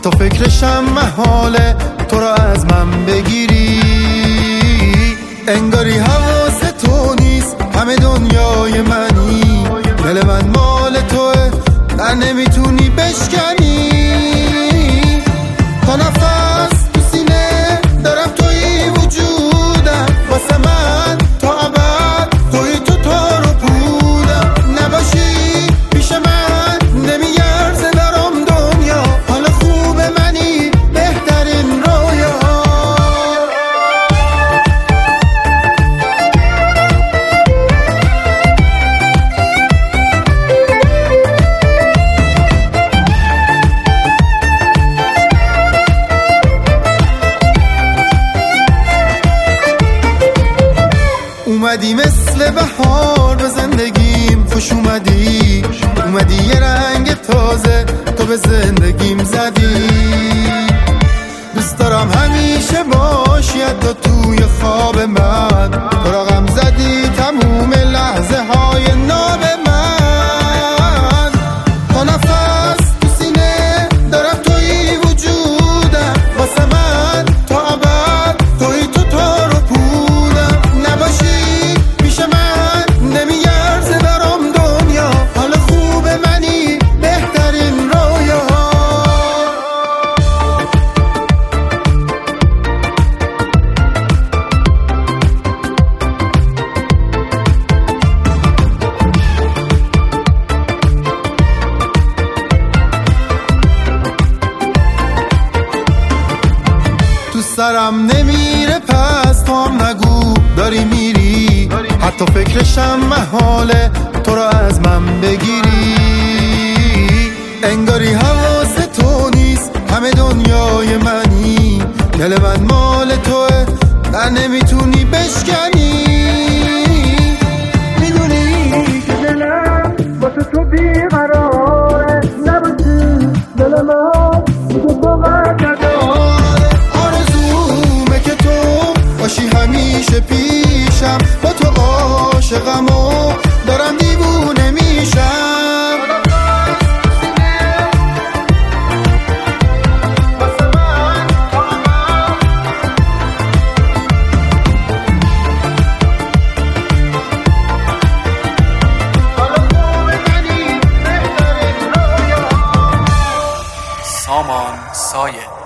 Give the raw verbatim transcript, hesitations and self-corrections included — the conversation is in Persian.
حتی فکرشم محاله تو را از من بگیری. انگاری حواس تو نیست همه دنیای منی، دل من مال توه در نمیتونی بشکنی. تا نفس تو سینه دارم توی وجودم، واسه من تا ابد توی تو تار و پودم. نباشی پیش من نمیارزه برام دنیا، حال خوب منی بهترین رویا. اومدی مثل بهار به زندگیم خوش اومدی، اومدی یه رنگ تازه تو به زندگیم زدی. دوست دارم همیشه باشی حتی توی خواب من، تو را غم زدی تموم لحظه های ناب من. تا نفس تو سینه دارم توی وجودم، واسه من تا ابد توی تو تار و پودم. نباشی پیش من نمیارزه برام دنیا، حال خوب منی بهترین رویا. تو سرم نمیره پس تو هم نگو داری میری، حتی فکرشم محاله تو را از من بگیری. انگاری حواس تو نیست همه دنیای منی، دل من مال توه در نمیتونی بشکنی. میدونی که دلم واسه تو بیقراره، نباشی دل من دیگه باور نداره. آرزومه که تو باشی همیشه پیشم، با تو عاشقم و دارم دیوونه میشم. سامان سایه